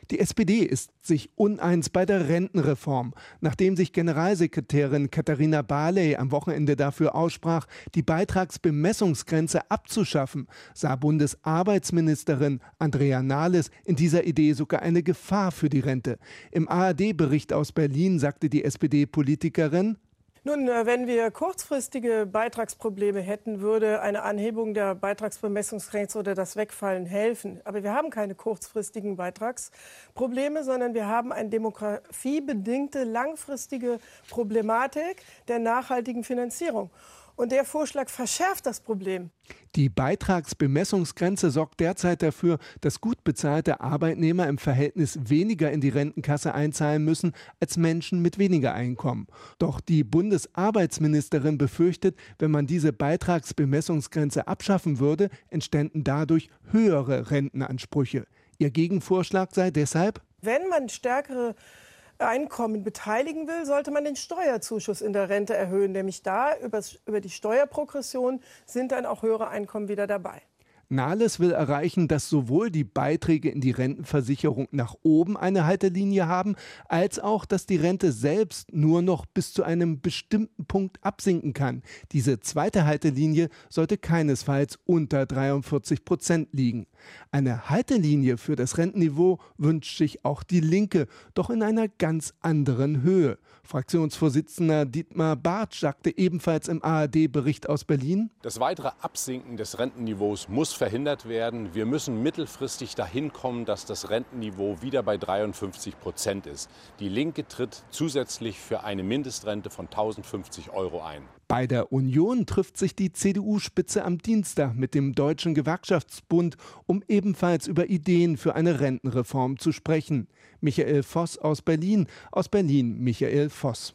Die SPD ist sich uneins bei der Rentenreform. Nachdem sich Generalsekretärin Katharina Barley am Wochenende dafür aussprach, die Beitragsbemessungsgrenze abzuschaffen, sah Bundesarbeitsministerin Andrea Nahles in dieser Idee sogar eine Gefahr für die Rente. Im ARD-Bericht aus Berlin sagte die SPD-Politikerin: Nun, wenn wir kurzfristige Beitragsprobleme hätten, würde eine Anhebung der Beitragsbemessungsgrenze oder das Wegfallen helfen. Aber wir haben keine kurzfristigen Beitragsprobleme, sondern wir haben eine demografiebedingte langfristige Problematik der nachhaltigen Finanzierung. Und der Vorschlag verschärft das Problem. Die Beitragsbemessungsgrenze sorgt derzeit dafür, dass gut bezahlte Arbeitnehmer im Verhältnis weniger in die Rentenkasse einzahlen müssen als Menschen mit weniger Einkommen. Doch die Bundesarbeitsministerin befürchtet, wenn man diese Beitragsbemessungsgrenze abschaffen würde, entständen dadurch höhere Rentenansprüche. Ihr Gegenvorschlag sei deshalb: Wenn man stärkere Einkommen beteiligen will, sollte man den Steuerzuschuss in der Rente erhöhen. Nämlich da über die Steuerprogression sind dann auch höhere Einkommen wieder dabei. Nahles will erreichen, dass sowohl die Beiträge in die Rentenversicherung nach oben eine Haltelinie haben, als auch, dass die Rente selbst nur noch bis zu einem bestimmten Punkt absinken kann. Diese zweite Haltelinie sollte keinesfalls unter 43% liegen. Eine Haltelinie für das Rentenniveau wünscht sich auch die Linke, doch in einer ganz anderen Höhe. Fraktionsvorsitzender Dietmar Bartsch sagte ebenfalls im ARD-Bericht aus Berlin: Das weitere Absinken des Rentenniveaus muss verhindert werden. Wir müssen mittelfristig dahin kommen, dass das Rentenniveau wieder bei 53% ist. Die Linke tritt zusätzlich für eine Mindestrente von 1.050 € ein. Bei der Union trifft sich die CDU-Spitze am Dienstag mit dem Deutschen Gewerkschaftsbund, um ebenfalls über Ideen für eine Rentenreform zu sprechen. Michael Voss aus Berlin Michael Voss.